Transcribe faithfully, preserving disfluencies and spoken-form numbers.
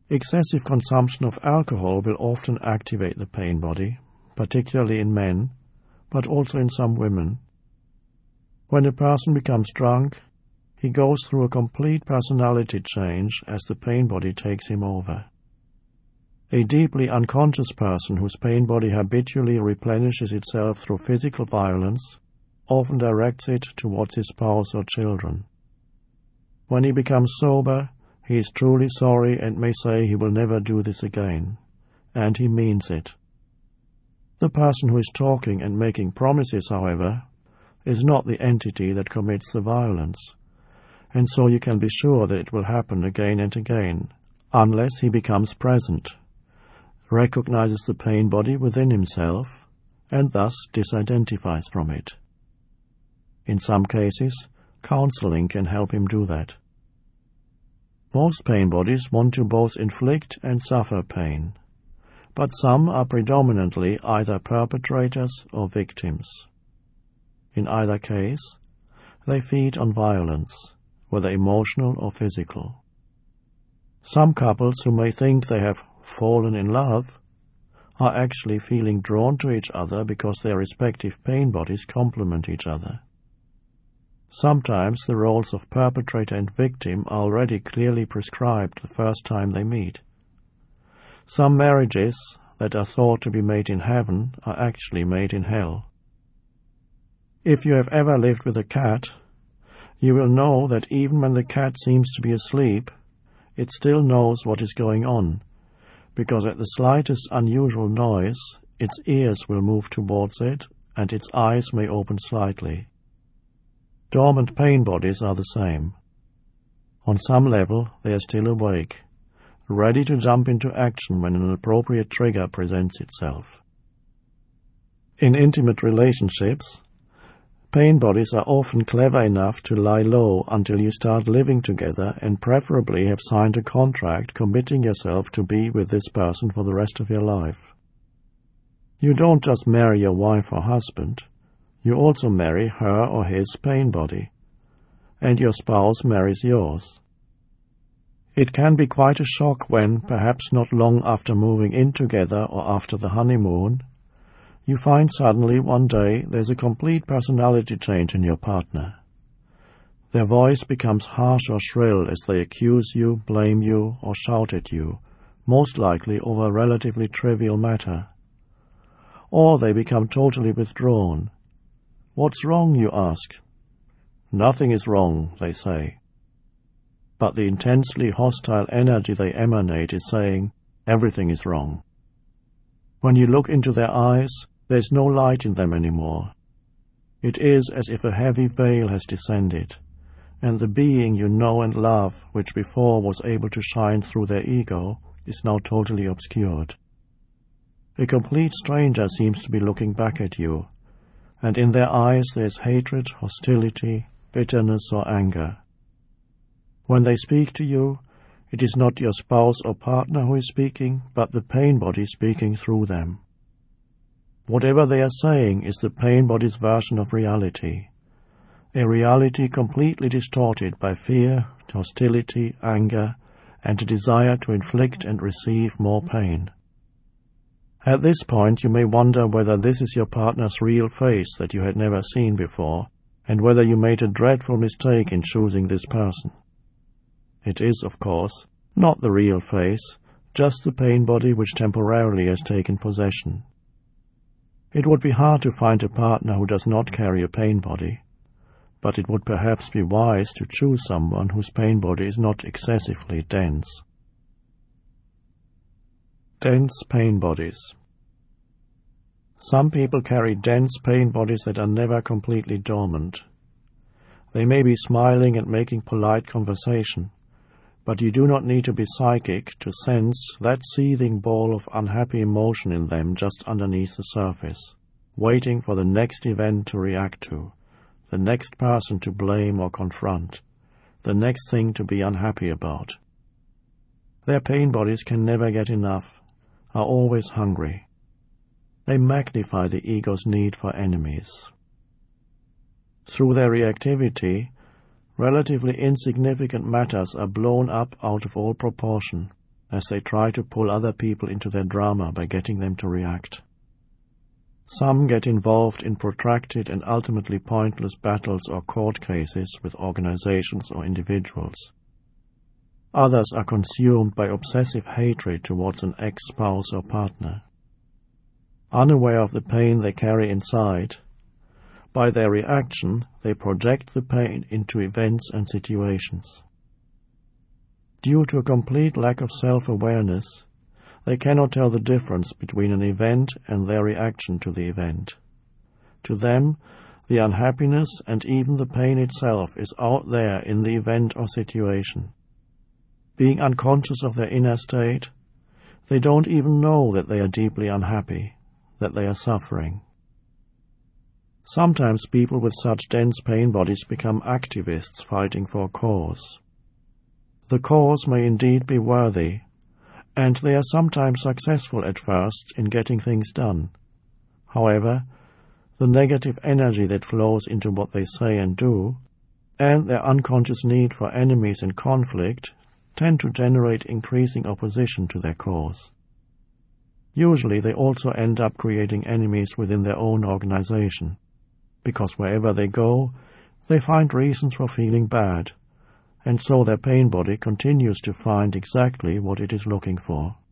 Excessive consumption of alcohol will often activate the pain body, particularly in men, but also in some women. When a person becomes drunk, he goes through a complete personality change as the pain body takes him over. A deeply unconscious person whose pain body habitually replenishes itself through physical violence often directs it towards his spouse or children. When he becomes sober, he is truly sorry and may say he will never do this again, and he means it. The person who is talking and making promises, however, is not the entity that commits the violence, and so you can be sure that it will happen again and again, unless he becomes present, recognizes the pain body within himself, and thus disidentifies from it. In some cases, counseling can help him do that. Most pain bodies want to both inflict and suffer pain, but some are predominantly either perpetrators or victims. In either case, they feed on violence, whether emotional or physical. Some couples who may think they have fallen in love are actually feeling drawn to each other because their respective pain bodies complement each other. Sometimes the roles of perpetrator and victim are already clearly prescribed the first time they meet. Some marriages that are thought to be made in heaven are actually made in hell. If you have ever lived with a cat, you will know that even when the cat seems to be asleep, it still knows what is going on, because at the slightest unusual noise, its ears will move towards it, and its eyes may open slightly. Dormant pain bodies are the same. On some level, they are still awake, ready to jump into action when an appropriate trigger presents itself. In intimate relationships, pain bodies are often clever enough to lie low until you start living together and preferably have signed a contract committing yourself to be with this person for the rest of your life. You don't just marry your wife or husband, you also marry her or his pain body, and your spouse marries yours. It can be quite a shock when, perhaps not long after moving in together or after the honeymoon, you find suddenly one day there's a complete personality change in your partner. Their voice becomes harsh or shrill as they accuse you, blame you, or shout at you, most likely over a relatively trivial matter. Or they become totally withdrawn. "What's wrong?" you ask. "Nothing is wrong," they say. But the intensely hostile energy they emanate is saying, everything is wrong. When you look into their eyes, there's no light in them anymore. It is as if a heavy veil has descended, and the being you know and love, which before was able to shine through their ego, is now totally obscured. A complete stranger seems to be looking back at you, and in their eyes there is hatred, hostility, bitterness, or anger. When they speak to you, it is not your spouse or partner who is speaking, but the pain body speaking through them. Whatever they are saying is the pain body's version of reality, a reality completely distorted by fear, hostility, anger, and a desire to inflict and receive more pain. At this point you may wonder whether this is your partner's real face that you had never seen before, and whether you made a dreadful mistake in choosing this person. It is, of course, not the real face, just the pain body which temporarily has taken possession. It would be hard to find a partner who does not carry a pain body, but it would perhaps be wise to choose someone whose pain body is not excessively dense. Dense pain bodies. Some people carry dense pain bodies that are never completely dormant. They may be smiling and making polite conversation, but you do not need to be psychic to sense that seething ball of unhappy emotion in them just underneath the surface, waiting for the next event to react to, the next person to blame or confront, the next thing to be unhappy about. Their pain bodies can never get enough, are always hungry. They magnify the ego's need for enemies. Through their reactivity, relatively insignificant matters are blown up out of all proportion, as they try to pull other people into their drama by getting them to react. Some get involved in protracted and ultimately pointless battles or court cases with organizations or individuals. Others are consumed by obsessive hatred towards an ex-spouse or partner. Unaware of the pain they carry inside, by their reaction they project the pain into events and situations. Due to a complete lack of self-awareness, they cannot tell the difference between an event and their reaction to the event. To them, the unhappiness and even the pain itself is out there in the event or situation. Being unconscious of their inner state, they don't even know that they are deeply unhappy, that they are suffering. Sometimes people with such dense pain bodies become activists fighting for a cause. The cause may indeed be worthy, and they are sometimes successful at first in getting things done. However, the negative energy that flows into what they say and do, and their unconscious need for enemies and conflict, tend to generate increasing opposition to their cause. Usually they also end up creating enemies within their own organization, because wherever they go, they find reasons for feeling bad, and so their pain body continues to find exactly what it is looking for.